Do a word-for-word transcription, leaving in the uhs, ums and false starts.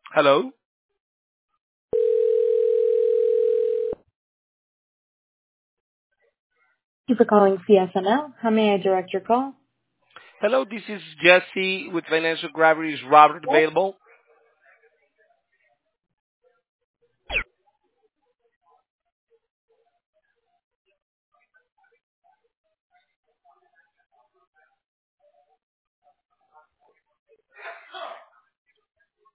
Hello? Thank you for calling C S N L. How may I direct your call? Hello, this is Jesse with Financial Gravity. Is Robert Yes. available?